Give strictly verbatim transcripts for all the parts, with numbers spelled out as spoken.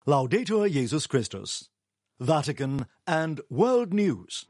Laudetur Jesus Christus. Vatican and World News.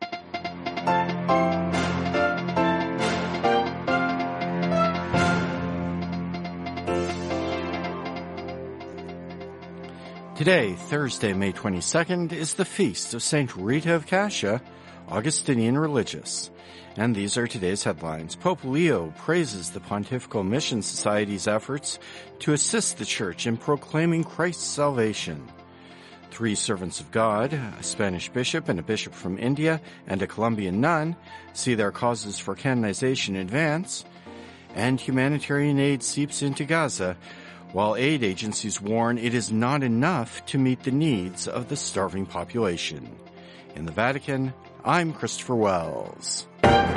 Today, Thursday, May twenty-second, is the feast of Saint Rita of Cascia, Augustinian religious. And these are today's headlines. Pope Leo praises the Pontifical Mission Society's efforts to assist the Church in proclaiming Christ's salvation. Three servants of God, a Spanish bishop and a bishop from India, and a Colombian nun, see their causes for canonization advance. And humanitarian aid seeps into Gaza, while aid agencies warn it is not enough to meet the needs of the starving population. In the Vatican, I'm Christopher Wells.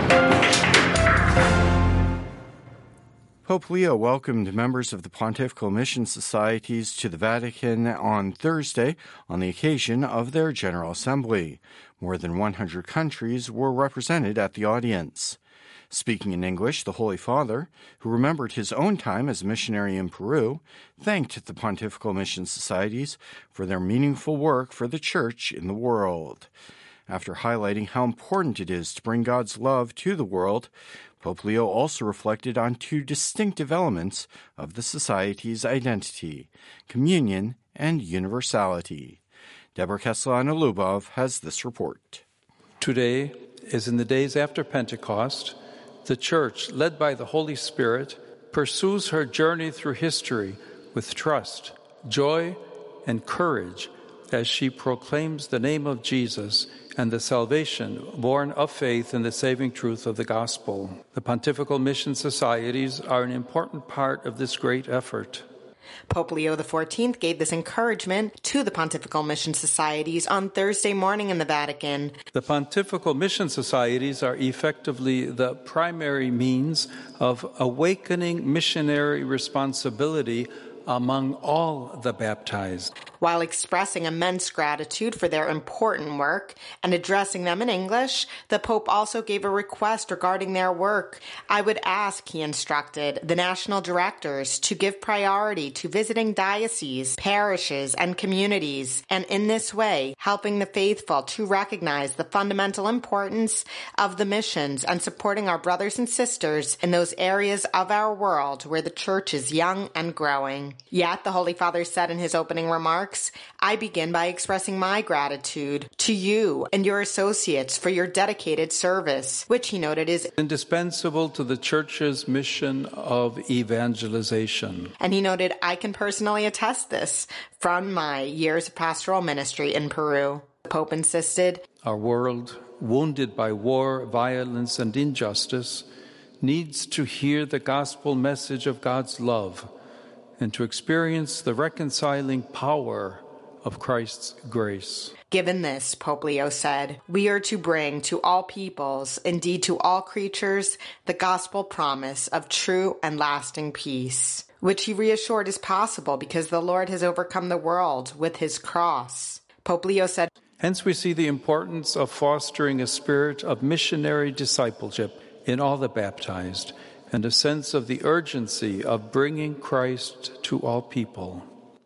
Pope Leo welcomed members of the Pontifical Mission Societies to the Vatican on Thursday on the occasion of their General Assembly. More than one hundred countries were represented at the audience. Speaking in English, the Holy Father, who remembered his own time as a missionary in Peru, thanked the Pontifical Mission Societies for their meaningful work for the Church in the world. After highlighting how important it is to bring God's love to the world, Pope Leo also reflected on two distinctive elements of the Society's identity: communion and universality. Deborah Castellano-Lubov has this report. Today, as in the days after Pentecost, the Church, led by the Holy Spirit, pursues her journey through history with trust, joy, and courage as she proclaims the name of Jesus and the salvation born of faith in the saving truth of the gospel. The Pontifical Mission Societies are an important part of this great effort. Pope Leo the fourteenth gave this encouragement to the Pontifical Mission Societies on Thursday morning in the Vatican. The Pontifical Mission Societies are effectively the primary means of awakening missionary responsibility among all the baptized. While expressing immense gratitude for their important work and addressing them in English, the Pope also gave a request regarding their work. I would ask, he instructed, the national directors to give priority to visiting dioceses, parishes, and communities, and in this way, helping the faithful to recognize the fundamental importance of the missions and supporting our brothers and sisters in those areas of our world where the Church is young and growing. Yet, the Holy Father said in his opening remarks, I begin by expressing my gratitude to you and your associates for your dedicated service, which he noted is indispensable to the Church's mission of evangelization. And he noted, I can personally attest this from my years of pastoral ministry in Peru. The Pope insisted, our world, wounded by war, violence, and injustice, needs to hear the gospel message of God's love and to experience the reconciling power of Christ's grace. Given this, Pope Leo said, we are to bring to all peoples, indeed to all creatures, the gospel promise of true and lasting peace, which he reassured is possible because the Lord has overcome the world with his cross. Pope Leo said, hence we see the importance of fostering a spirit of missionary discipleship in all the baptized, and a sense of the urgency of bringing Christ to all people.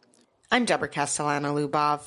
I'm Deborah Castellano-Lubov.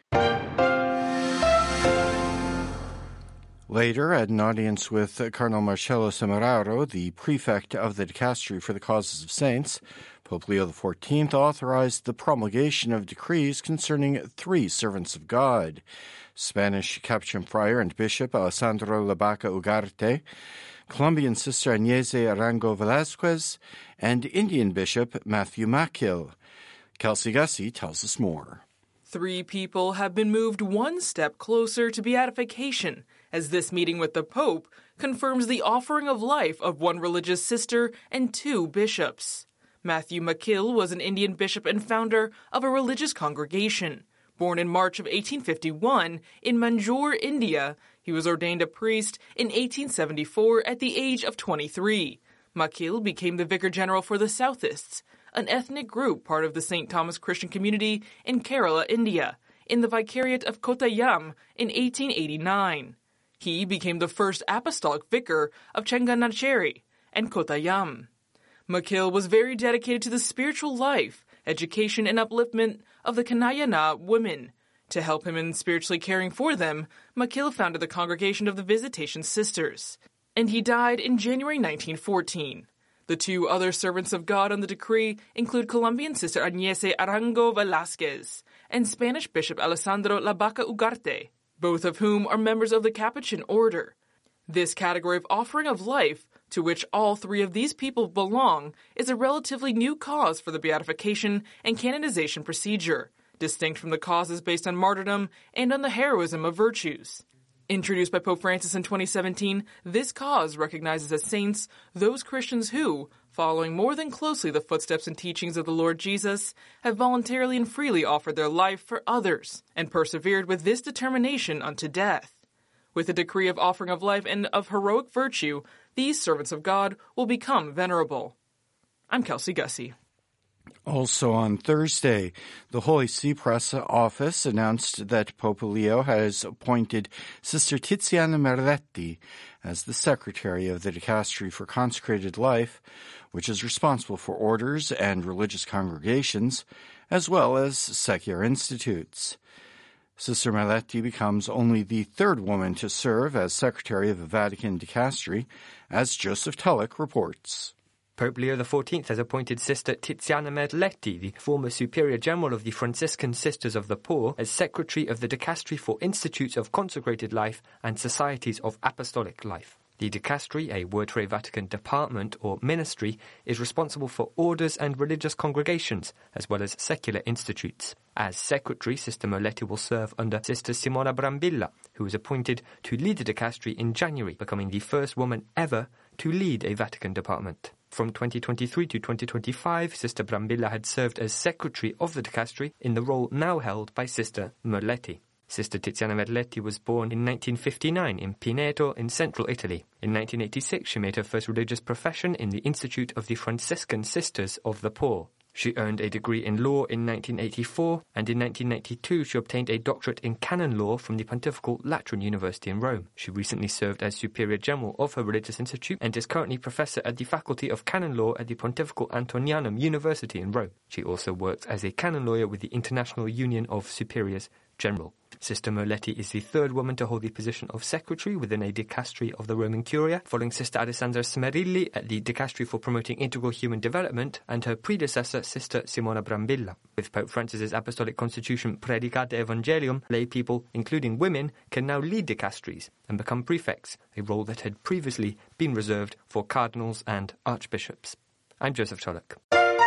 Later, at an audience with Cardinal Marcello Semeraro, the prefect of the Dicastery for the Causes of Saints, Pope Leo the fourteenth authorized the promulgation of decrees concerning three servants of God: Spanish Capuchin friar and bishop Alessandro Labaca Ugarte, Colombian Sister Agnese Arango Velasquez, and Indian Bishop Matthew Makil. Kelsey Gussie tells us more. Three people have been moved one step closer to beatification, as this meeting with the Pope confirms the offering of life of one religious sister and two bishops. Matthew Makil was an Indian bishop and founder of a religious congregation. Born in March of eighteen fifty-one in Manjore, India, he was ordained a priest in eighteen seventy-four at the age of twenty-three. Makil became the Vicar General for the Southists, an ethnic group part of the Saint Thomas Christian community in Kerala, India, in the Vicariate of Kottayam in eighteen eighty-nine. He became the first apostolic vicar of Chenganacheri and Kottayam. Makil was very dedicated to the spiritual life, education, and upliftment of the Kanayana women. To help him in spiritually caring for them, Makil founded the Congregation of the Visitation Sisters, and he died in January nineteen fourteen. The two other servants of God on the decree include Colombian Sister Agnese Arango Velasquez and Spanish Bishop Alessandro Labaca Ugarte, both of whom are members of the Capuchin order. This category of offering of life, to which all three of these people belong, is a relatively new cause for the beatification and canonization procedure, distinct from the causes based on martyrdom and on the heroism of virtues. Introduced by Pope Francis in twenty seventeen, this cause recognizes as saints those Christians who, following more than closely the footsteps and teachings of the Lord Jesus, have voluntarily and freely offered their life for others and persevered with this determination unto death. With the decree of offering of life and of heroic virtue, these servants of God will become venerable. I'm Kelsey Gussie. Also on Thursday, the Holy See Press Office announced that Pope Leo has appointed Sister Tiziana Merletti as the Secretary of the Dicastery for Consecrated Life, which is responsible for orders and religious congregations, as well as secular institutes. Sister Merletti becomes only the third woman to serve as Secretary of the Vatican Dicastery, as Joseph Tulloch reports. Pope Leo the fourteenth has appointed Sister Tiziana Merletti, the former Superior General of the Franciscan Sisters of the Poor, as Secretary of the Dicastery for Institutes of Consecrated Life and Societies of Apostolic Life. The dicastery, a word for a Vatican department or ministry, is responsible for orders and religious congregations, as well as secular institutes. As secretary, Sister Merletti will serve under Sister Simona Brambilla, who was appointed to lead the dicastery in January, becoming the first woman ever to lead a Vatican department. From twenty twenty-three to twenty twenty-five, Sister Brambilla had served as secretary of the dicastery in the role now held by Sister Merletti. Sister Tiziana Merletti was born in nineteen fifty-nine in Pineto in central Italy. In nineteen eighty-six, she made her first religious profession in the Institute of the Franciscan Sisters of the Poor. She earned a degree in law in nineteen eighty-four, and in nineteen ninety-two she obtained a doctorate in canon law from the Pontifical Lateran University in Rome. She recently served as Superior General of her religious institute and is currently professor at the Faculty of Canon Law at the Pontifical Antonianum University in Rome. She also works as a canon lawyer with the International Union of Superiors General. Sister Merletti is the third woman to hold the position of secretary within a dicastery of the Roman Curia, following Sister Alessandra Smerilli at the Dicastery for Promoting Integral Human Development and her predecessor, Sister Simona Brambilla. With Pope Francis's Apostolic Constitution Praedicate Evangelium, lay people, including women, can now lead dicasteries and become prefects, a role that had previously been reserved for cardinals and archbishops. I'm Joseph Tulloch.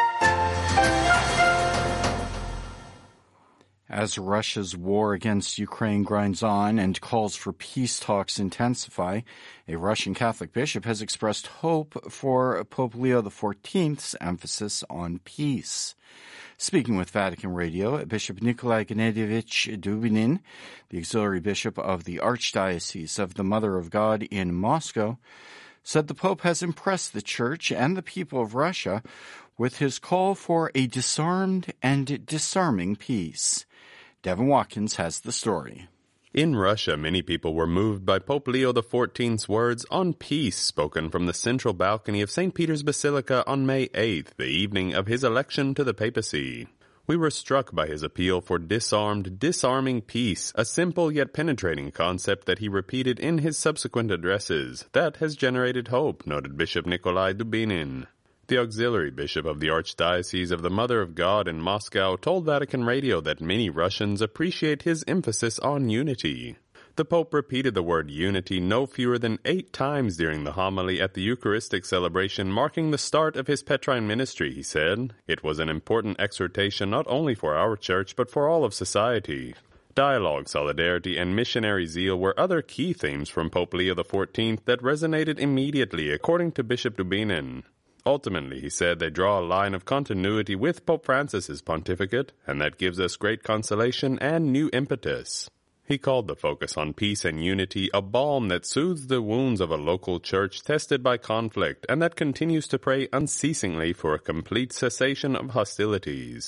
As Russia's war against Ukraine grinds on and calls for peace talks intensify, a Russian Catholic bishop has expressed hope for Pope Leo the fourteenth's emphasis on peace. Speaking with Vatican Radio, Bishop Nikolai Gennadievich Dubinin, the auxiliary bishop of the Archdiocese of the Mother of God in Moscow, said the Pope has impressed the Church and the people of Russia with his call for a disarmed and disarming peace. Devin Watkins has the story. In Russia, many people were moved by Pope Leo the fourteenth's words on peace spoken from the central balcony of Saint Peter's Basilica on May eighth, the evening of his election to the papacy. We were struck by his appeal for disarmed, disarming peace, a simple yet penetrating concept that he repeated in his subsequent addresses. That has generated hope, noted Bishop Nikolai Dubinin. The auxiliary bishop of the Archdiocese of the Mother of God in Moscow told Vatican Radio that many Russians appreciate his emphasis on unity. The Pope repeated the word unity no fewer than eight times during the homily at the Eucharistic celebration marking the start of his Petrine ministry, he said. It was an important exhortation not only for our church but for all of society. Dialogue, solidarity, and missionary zeal were other key themes from Pope Leo the fourteenth that resonated immediately, according to Bishop Dubinin. Ultimately, he said, they draw a line of continuity with Pope Francis's pontificate, and that gives us great consolation and new impetus. He called the focus on peace and unity a balm that soothes the wounds of a local church tested by conflict and that continues to pray unceasingly for a complete cessation of hostilities.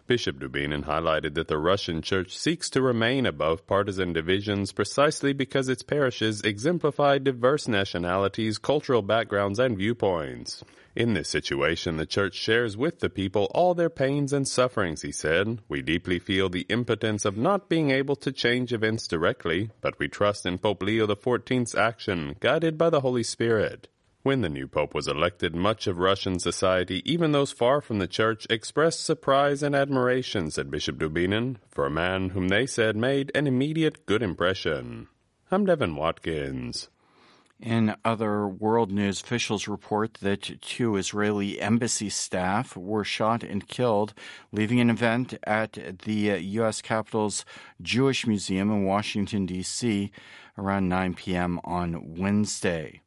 Bishop Dubinin highlighted that the Russian Church seeks to remain above partisan divisions precisely because its parishes exemplify diverse nationalities, cultural backgrounds, and viewpoints. In this situation, the Church shares with the people all their pains and sufferings, he said. We deeply feel the impotence of not being able to change events directly, but we trust in Pope Leo the fourteenth's action, guided by the Holy Spirit. When the new pope was elected, much of Russian society, even those far from the Church, expressed surprise and admiration, said Bishop Dubinin, for a man whom they said made an immediate good impression. I'm Devin Watkins. In other world news, officials report that two Israeli embassy staff were shot and killed, leaving an event at the U S Capitol's Jewish Museum in Washington, D C around nine p.m. on Wednesday.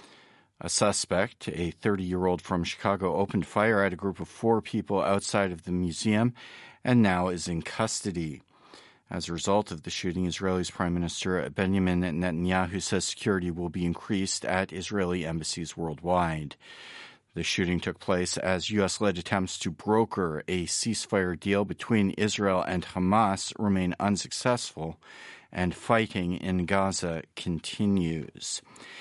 A suspect, a thirty-year-old from Chicago, opened fire at a group of four people outside of the museum and now is in custody. As a result of the shooting, Israel's Prime Minister Benjamin Netanyahu says security will be increased at Israeli embassies worldwide. The shooting took place as U S-led attempts to broker a ceasefire deal between Israel and Hamas remain unsuccessful, and fighting in Gaza continues.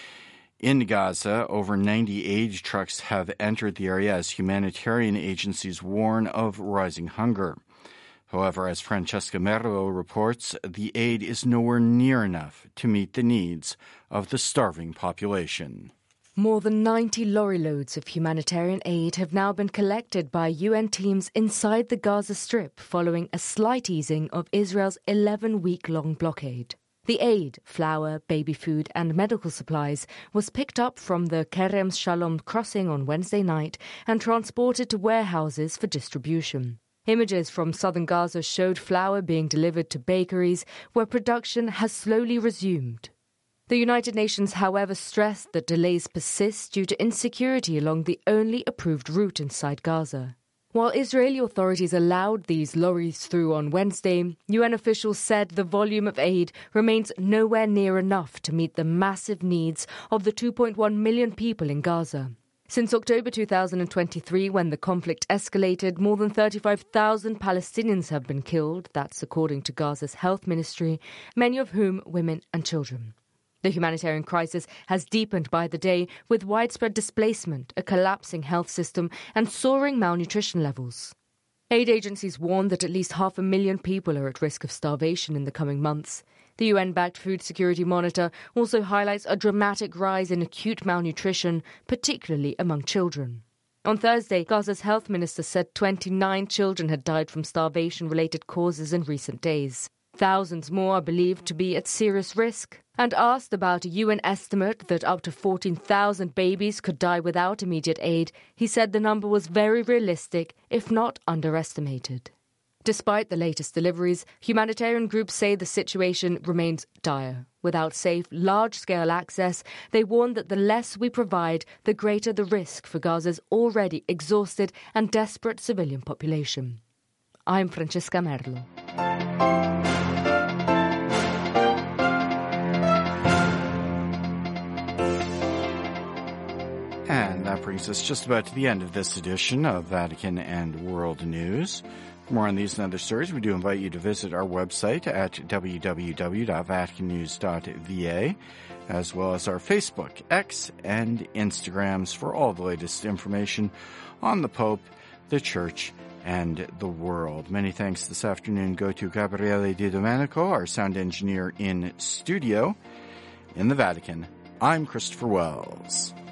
In Gaza, over ninety aid trucks have entered the area as humanitarian agencies warn of rising hunger. However, as Francesca Merlo reports, the aid is nowhere near enough to meet the needs of the starving population. More than ninety lorry loads of humanitarian aid have now been collected by U N teams inside the Gaza Strip following a slight easing of Israel's eleven-week-long blockade. The aid, flour, baby food and medical supplies, was picked up from the Kerem Shalom crossing on Wednesday night and transported to warehouses for distribution. Images from southern Gaza showed flour being delivered to bakeries where production has slowly resumed. The United Nations, however, stressed that delays persist due to insecurity along the only approved route inside Gaza. While Israeli authorities allowed these lorries through on Wednesday, U N officials said the volume of aid remains nowhere near enough to meet the massive needs of the two point one million people in Gaza. Since October two thousand twenty-three, when the conflict escalated, more than thirty-five thousand Palestinians have been killed, that's according to Gaza's health ministry, many of whom women and children. The humanitarian crisis has deepened by the day, with widespread displacement, a collapsing health system and soaring malnutrition levels. Aid agencies warn that at least half a million people are at risk of starvation in the coming months. The U N-backed Food Security Monitor also highlights a dramatic rise in acute malnutrition, particularly among children. On Thursday, Gaza's health minister said twenty-nine children had died from starvation-related causes in recent days. Thousands more are believed to be at serious risk. And asked about a U N estimate that up to fourteen thousand babies could die without immediate aid, he said the number was very realistic, if not underestimated. Despite the latest deliveries, humanitarian groups say the situation remains dire. Without safe, large-scale access, they warn that the less we provide, the greater the risk for Gaza's already exhausted and desperate civilian population. I'm Francesca Merlo. And that brings us just about to the end of this edition of Vatican and World News. For more on these and other stories, we do invite you to visit our website at w w w dot vatican news dot v a, as well as our Facebook, X, and Instagrams for all the latest information on the Pope, the Church, and the world. Many thanks this afternoon go to Gabriele Di Domenico, our sound engineer in studio. In the Vatican, I'm Christopher Wells.